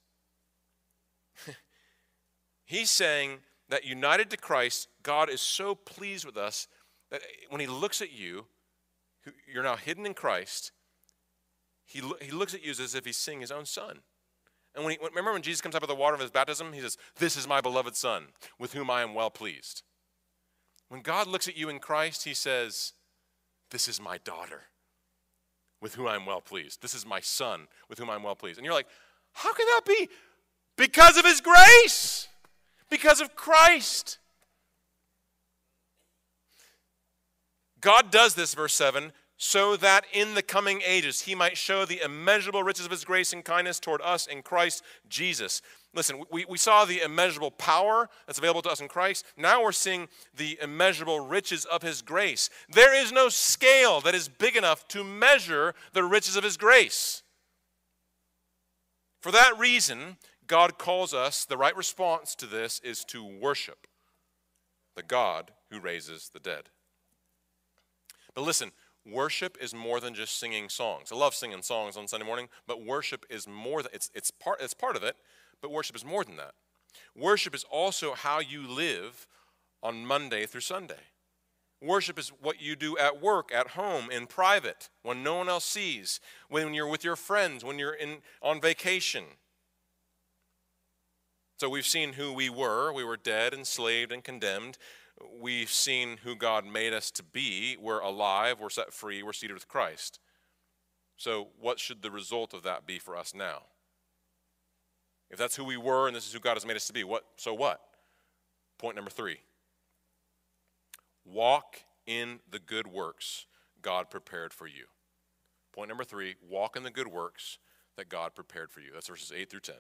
He's saying that united to Christ, God is so pleased with us that when he looks at you, you're now hidden in Christ, he looks at you as if he's seeing his own son. And remember when Jesus comes up out of the water of his baptism, he says, "This is my beloved son, with whom I am well pleased." When God looks at you in Christ, he says, "This is my daughter, with whom I am well pleased. This is my son, with whom I am well pleased." And you're like, how can that be? Because of his grace. Because of Christ. God does this, verse 7, so that in the coming ages he might show the immeasurable riches of his grace and kindness toward us in Christ Jesus. Listen, we saw the immeasurable power that's available to us in Christ. Now we're seeing the immeasurable riches of his grace. There is no scale that is big enough to measure the riches of his grace. For that reason, God calls us, the right response to this is to worship the God who raises the dead. But listen, worship is more than just singing songs. I love singing songs on Sunday morning, but worship is more than it's part of it, but worship is more than that. Worship is also how you live on Monday through Sunday. Worship is what you do at work, at home, in private, when no one else sees, when you're with your friends, when you're on vacation. So we've seen who we were. We were dead, enslaved, and condemned. We've seen who God made us to be. We're alive, we're set free, we're seated with Christ. So what should the result of that be for us now? If that's who we were and this is who God has made us to be, so what? Point number 3. Walk in the good works God prepared for you. Point number 3, walk in the good works that God prepared for you. That's verses 8 through 10.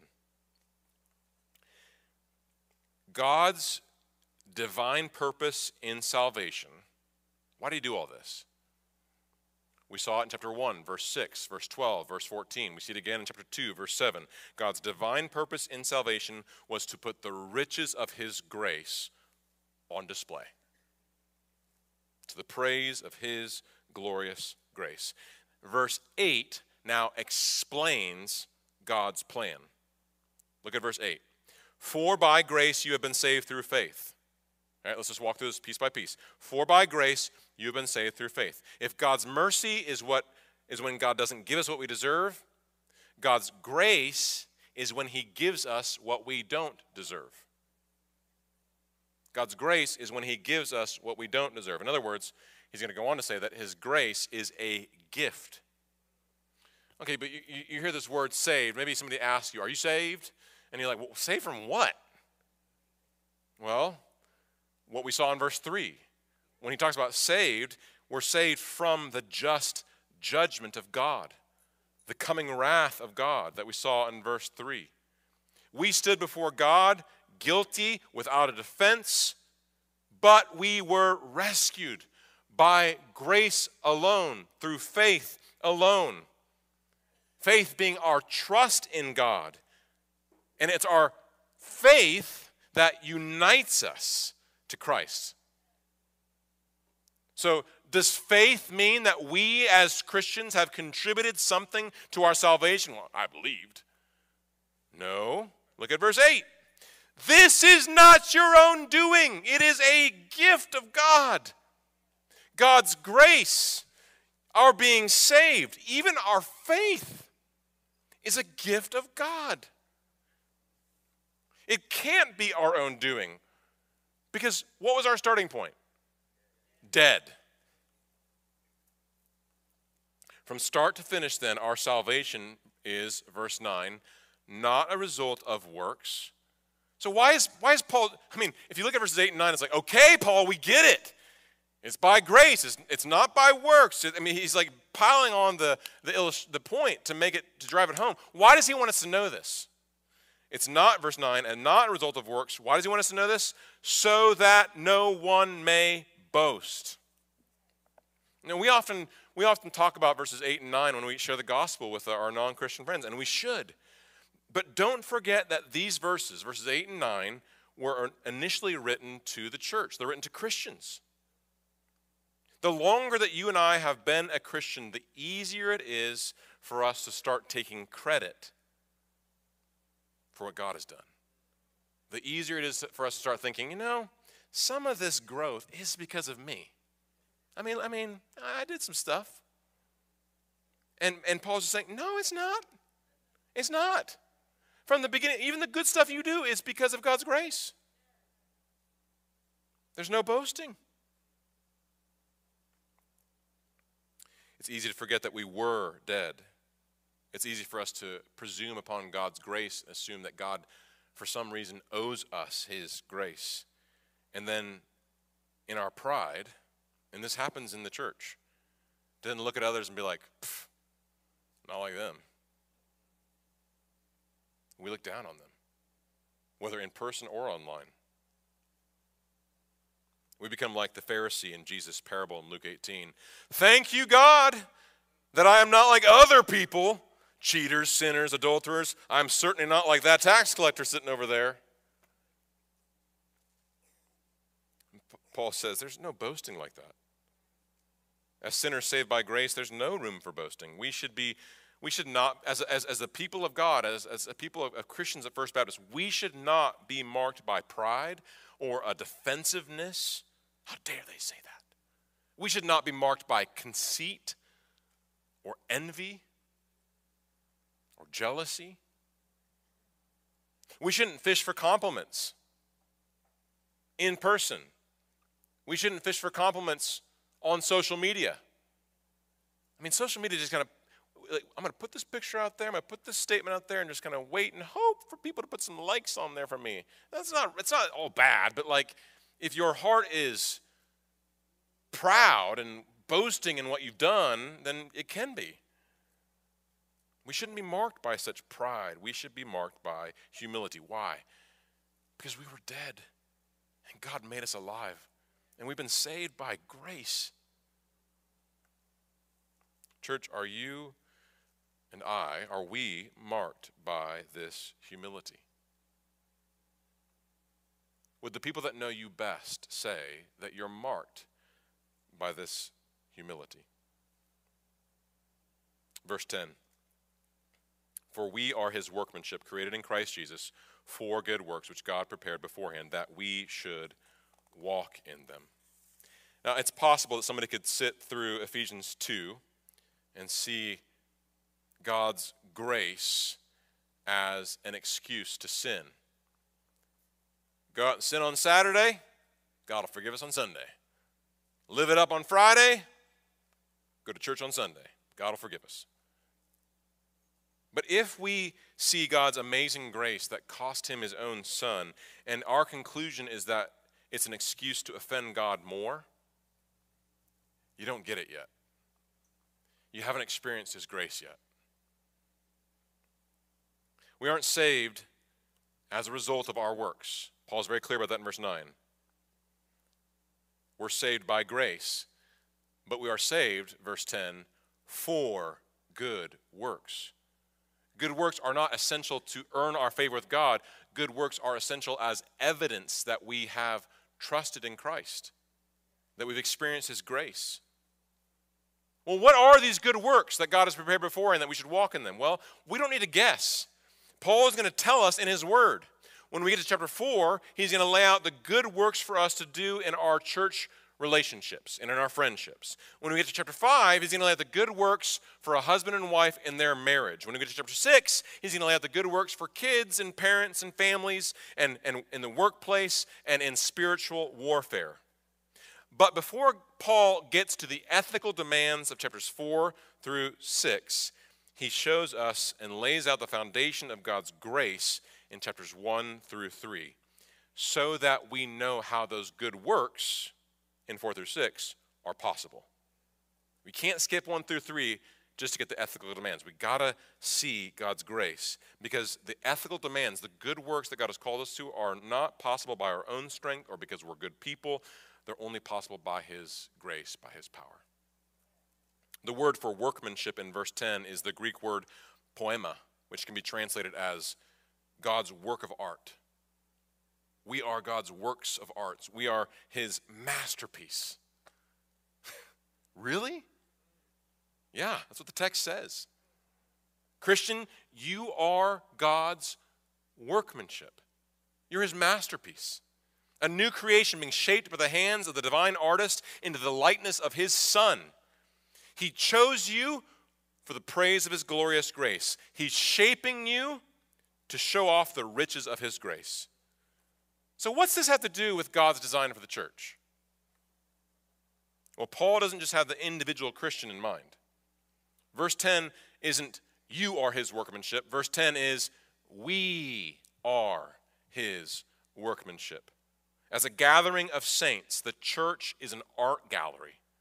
God's divine purpose in salvation. Why do he do all this? We saw it in chapter 1, verse 6, verse 12, verse 14. We see it again in chapter 2, verse 7. God's divine purpose in salvation was to put the riches of his grace on display, to the praise of his glorious grace. Verse 8 now explains God's plan. Look at verse 8. For by grace you have been saved through faith. All right, let's just walk through this piece by piece. For by grace you have been saved through faith. If God's mercy is when God doesn't give us what we deserve, God's grace is when he gives us what we don't deserve. God's grace is when he gives us what we don't deserve. In other words, he's going to go on to say that his grace is a gift. Okay, but you hear this word saved. Maybe somebody asks you, are you saved? And you're like, well, saved from what? Well, what we saw in verse 3. When he talks about saved, we're saved from the just judgment of God, the coming wrath of God that we saw in verse 3. We stood before God guilty, without a defense, but we were rescued by grace alone, through faith alone. Faith being our trust in God. And it's our faith that unites us to Christ. So does faith mean that we as Christians have contributed something to our salvation? Well, I believed. No. Look at verse 8. This is not your own doing. It is a gift of God. God's grace, our being saved, even our faith, is a gift of God. It can't be our own doing. Because what was our starting point? Dead. From start to finish, then, our salvation is, verse 9, not a result of works. So why is Paul, if you look at verses 8 and 9, it's like, okay, Paul, we get it. It's by grace. It's not by works. He's like piling on the point to drive it home. Why does he want us to know this? It's not, verse 9, and not a result of works. Why does he want us to know this? So that no one may boast. We often talk about verses 8 and 9 when we share the gospel with our non-Christian friends, and we should. But don't forget that these verses 8 and 9, were initially written to the church. They're written to Christians. The longer that you and I have been a Christian, the easier it is for us to start taking credit for what God has done. The easier it is for us to start thinking, some of this growth is because of me. I did some stuff. And Paul's just saying, no, it's not. It's not. From the beginning, even the good stuff you do is because of God's grace. There's no boasting. It's easy to forget that we were dead. It's easy for us to presume upon God's grace, assume that God, for some reason, owes us his grace. And then, in our pride, And this happens in the church. Doesn't look at others and be like, not like them. We look down on them, whether in person or online. We become like the Pharisee in Jesus' parable in Luke 18. Thank you, God, that I am not like other people, cheaters, sinners, adulterers. I'm certainly not like that tax collector sitting over there. Paul says there's no boasting like that. As sinners saved by grace, there's no room for boasting. We should not, as a people of God, as a people of Christians at First Baptist, we should not be marked by pride or a defensiveness. How dare they say that? We should not be marked by conceit or envy or jealousy. We shouldn't fish for compliments in person. We shouldn't fish for compliments on social media. I mean, social media just kind of, I'm going to put this picture out there, I'm going to put this statement out there and just kind of wait and hope for people to put some likes on there for me. It's not all bad, but like if your heart is proud and boasting in what you've done, then it can be. We shouldn't be marked by such pride. We should be marked by humility. Why? Because we were dead and God made us alive. And we've been saved by grace. Church, are you and are we marked by this humility? Would the people that know you best say that you're marked by this humility? Verse 10. For we are his workmanship, created in Christ Jesus, for good works, which God prepared beforehand, that we should walk in them. Now, it's possible that somebody could sit through Ephesians 2 and see God's grace as an excuse to sin. Go out and sin on Saturday, God will forgive us on Sunday. Live it up on Friday, go to church on Sunday, God will forgive us. But if we see God's amazing grace that cost him his own son, and our conclusion is that it's an excuse to offend God more, you don't get it yet. You haven't experienced his grace yet. We aren't saved as a result of our works. Paul's very clear about that in verse 9. We're saved by grace, but we are saved, verse 10, for good works. Good works are not essential to earn our favor with God. Good works are essential as evidence that we have trusted in Christ, that we've experienced his grace. Well, what are these good works that God has prepared before and that we should walk in them? Well, we don't need to guess. Paul is going to tell us in his word. When we get to chapter 4, he's going to lay out the good works for us to do in our church relationships and in our friendships. When we get to chapter 5, he's going to lay out the good works for a husband and wife in their marriage. When we get to chapter 6, he's going to lay out the good works for kids and parents and families and in the workplace and in spiritual warfare. But before Paul gets to the ethical demands of chapters 4 through 6, he shows us and lays out the foundation of God's grace in chapters 1 through 3, so that we know how those good works in 4 through 6 are possible. We can't skip 1 through 3 just to get the ethical demands. We gotta see God's grace, because the ethical demands, the good works that God has called us to, are not possible by our own strength or because we're good people. They're only possible by his grace, by his power. The word for workmanship in verse 10 is the Greek word poema, which can be translated as God's work of art. We are God's works of art. We are his masterpiece. Really? Yeah, that's what the text says. Christian, you are God's workmanship. You're his masterpiece. A new creation being shaped by the hands of the divine artist into the likeness of his Son. He chose you for the praise of his glorious grace. He's shaping you to show off the riches of his grace. So what's this have to do with God's design for the church? Well, Paul doesn't just have the individual Christian in mind. Verse 10 isn't you are his workmanship. Verse 10 is we are his workmanship. As a gathering of saints, the church is an art gallery.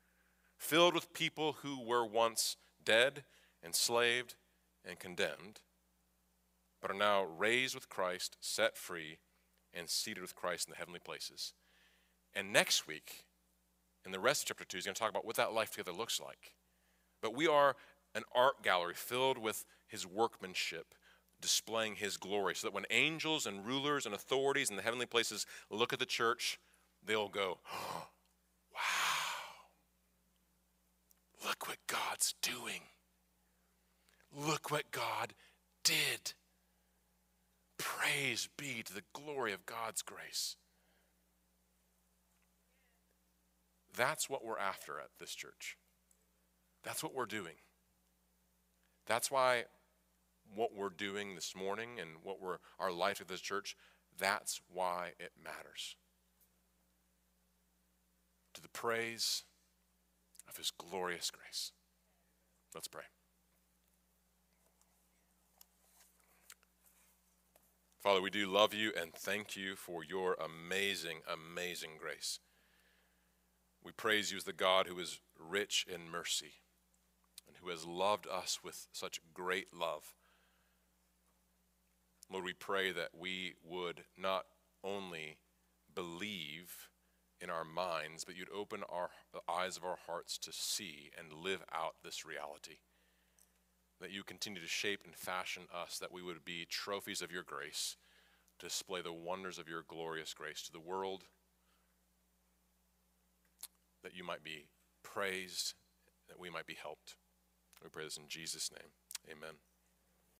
filled with people who were once dead, enslaved, and condemned, but are now raised with Christ, set free, and seated with Christ in the heavenly places. And next week, in the rest of chapter 2, he's going to talk about what that life together looks like. But we are an art gallery filled with his workmanship, displaying his glory, so that when angels and rulers and authorities in the heavenly places look at the church, they'll go, oh, wow, look what God's doing. Look what God did. Praise be to the glory of God's grace. That's what we're after at this church. That's what we're doing. That's why what we're doing this morning and our life at this church, that's why it matters. To the praise of his glorious grace. Let's pray. Father, we do love you and thank you for your amazing, amazing grace. We praise you as the God who is rich in mercy and who has loved us with such great love. Lord, we pray that we would not only believe in our minds, but you'd open the eyes of our hearts to see and live out this reality. That you continue to shape and fashion us, that we would be trophies of your grace, to display the wonders of your glorious grace to the world, that you might be praised, that we might be helped. We pray this in Jesus' name. Amen.